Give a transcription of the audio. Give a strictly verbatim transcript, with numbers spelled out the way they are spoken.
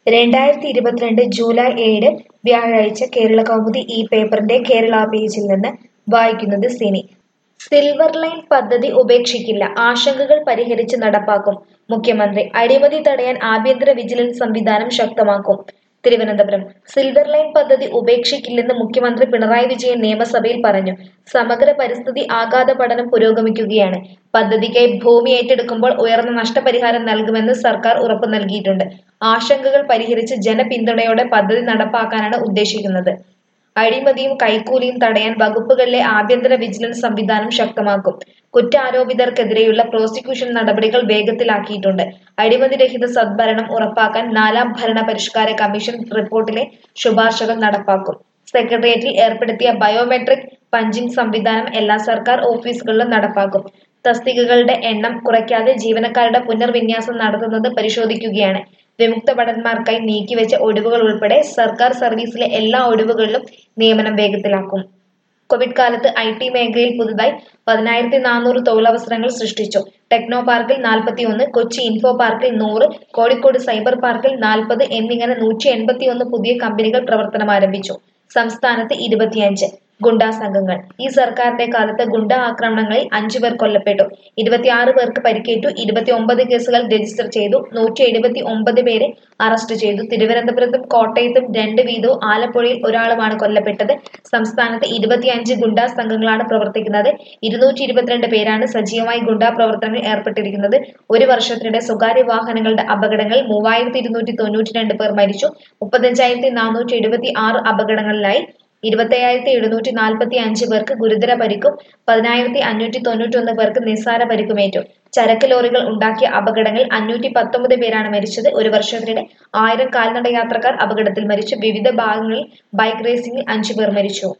രണ്ടായിരത്തി ഇരുപത്തിരണ്ട് ജൂലൈ ഏഴ് വ്യാഴാഴ്ച കേരളകൗമുദി ഈ പേപ്പറിന്റെ കേരള പേജിൽ നിന്ന് വായിക്കുന്നത് സിനി. സിൽവർ ലൈൻ പദ്ധതി ഉപേക്ഷിക്കില്ല, ആശങ്കകൾ പരിഹരിച്ച് നടപ്പാക്കും. മുഖ്യമന്ത്രി അഴിമതി തടയാൻ ആഭ്യന്തര വിജിലൻസ് സംവിധാനം ശക്തമാക്കും. തിരുവനന്തപുരം സിൽവർ ലൈൻ പദ്ധതി ഉപേക്ഷിക്കില്ലെന്ന് മുഖ്യമന്ത്രി പിണറായി വിജയൻ നിയമസഭയിൽ പറഞ്ഞു. സമഗ്ര പരിസ്ഥിതി ആഘാത പഠനം പുരോഗമിക്കുകയാണ്. പദ്ധതിക്കായി ഭൂമി ഏറ്റെടുക്കുമ്പോൾ ഉയർന്ന നഷ്ടപരിഹാരം നൽകുമെന്ന് സർക്കാർ ഉറപ്പു നൽകിയിട്ടുണ്ട്. ആശങ്കകൾ പരിഹരിച്ച് ജനപിന്തുണയോടെ പദ്ധതി നടപ്പാക്കാനാണ് ഉദ്ദേശിക്കുന്നത്. അഴിമതിയും കൈക്കൂലിയും തടയാൻ വകുപ്പുകളിലെ ആഭ്യന്തര വിജിലൻസ് സംവിധാനം ശക്തമാക്കും. കുറ്റാരോപിതർക്കെതിരെയുള്ള പ്രോസിക്യൂഷൻ നടപടികൾ വേഗത്തിലാക്കിയിട്ടുണ്ട്. അഴിമതിരഹിത സദ്ഭരണം ഉറപ്പാക്കാൻ നാലാം ഭരണ പരിഷ്കാര കമ്മീഷൻ റിപ്പോർട്ടിലെ ശുപാർശകൾ നടപ്പാക്കും. സെക്രട്ടേറിയറ്റിൽ ഏർപ്പെടുത്തിയ ബയോമെട്രിക് പഞ്ചിംഗ് സംവിധാനം എല്ലാ സർക്കാർ ഓഫീസുകളിലും നടപ്പാക്കും. തസ്തികകളുടെ എണ്ണം കുറയ്ക്കാതെ ജീവനക്കാരുടെ പുനർവിന്യാസം നടത്തുന്നത് പരിശോധിക്കുകയാണ്. വിമുക്ത ഭടന്മാർക്കായി നീക്കിവെച്ച ഒഴിവുകൾ ഉൾപ്പെടെ സർക്കാർ സർവീസിലെ എല്ലാ ഒഴിവുകളിലും നിയമനം വേഗത്തിലാക്കും. കോവിഡ് കാലത്ത് ഐ ടി മേഖലയിൽ പുതുതായി പതിനായിരത്തി നാനൂറ് തൊഴിലവസരങ്ങൾ സൃഷ്ടിച്ചു. ടെക്നോ പാർക്കിൽ നാൽപ്പത്തിയൊന്ന്, കൊച്ചി ഇൻഫോ പാർക്കിൽ നൂറ്, കോഴിക്കോട് സൈബർ പാർക്കിൽ നാൽപ്പത് എന്നിങ്ങനെ നൂറ്റി എൺപത്തിയൊന്ന് പുതിയ കമ്പനികൾ പ്രവർത്തനമാരംഭിച്ചു. സംസ്ഥാനത്ത് ഇരുപത്തിയഞ്ച് ഗുണ്ടാ സംഘങ്ങൾ. ഈ സർക്കാരിന്റെ കാലത്ത് ഗുണ്ടാ ആക്രമണങ്ങളിൽ അഞ്ചു പേർ കൊല്ലപ്പെട്ടു, ഇരുപത്തിയാറ് പേർക്ക് പരിക്കേറ്റു. ഇരുപത്തി ഒമ്പത് കേസുകൾ രജിസ്റ്റർ ചെയ്തു, നൂറ്റി എഴുപത്തി ഒമ്പത് പേരെ അറസ്റ്റ് ചെയ്തു. തിരുവനന്തപുരത്തും കോട്ടയത്തും രണ്ട് വീതവും ആലപ്പുഴയിൽ ഒരാളുമാണ് കൊല്ലപ്പെട്ടത്. സംസ്ഥാനത്ത് ഇരുപത്തിയഞ്ച് ഗുണ്ടാ സംഘങ്ങളാണ് പ്രവർത്തിക്കുന്നത്. ഇരുന്നൂറ്റി ഇരുപത്തിരണ്ട് പേരാണ് സജീവമായി ഗുണ്ടാ പ്രവർത്തനങ്ങളിൽ ഏർപ്പെട്ടിരിക്കുന്നത്. ഒരു വർഷത്തിനിടെ സ്വകാര്യ വാഹനങ്ങളുടെ അപകടങ്ങളിൽ മൂവായിരത്തി ഇരുന്നൂറ്റി തൊണ്ണൂറ്റി രണ്ട് പേർ മരിച്ചു. മുപ്പത്തഞ്ചായിരത്തി നാനൂറ്റി എഴുപത്തി ആറ് അപകടങ്ങളിലായി ഇരുപത്തയ്യായിരത്തി എഴുന്നൂറ്റി നാൽപ്പത്തി അഞ്ച് പേർക്ക് ഗുരുതര പരിക്കും പതിനായിരത്തി അഞ്ഞൂറ്റി തൊണ്ണൂറ്റൊന്ന് പേർക്ക് നിസ്സാര പരിക്കുമേറ്റു. ചരക്ക് ലോറികൾ ഉണ്ടാക്കിയ അപകടങ്ങളിൽ അഞ്ഞൂറ്റി പത്തൊമ്പത് പേരാണ് മരിച്ചത്. ഒരു വർഷത്തിനിടെ ആയിരം കാൽനട യാത്രക്കാർ അപകടത്തിൽ മരിച്ചു. വിവിധ ഭാഗങ്ങളിൽ ബൈക്ക് റേസിംഗിൽ അഞ്ചു പേർ മരിച്ചു.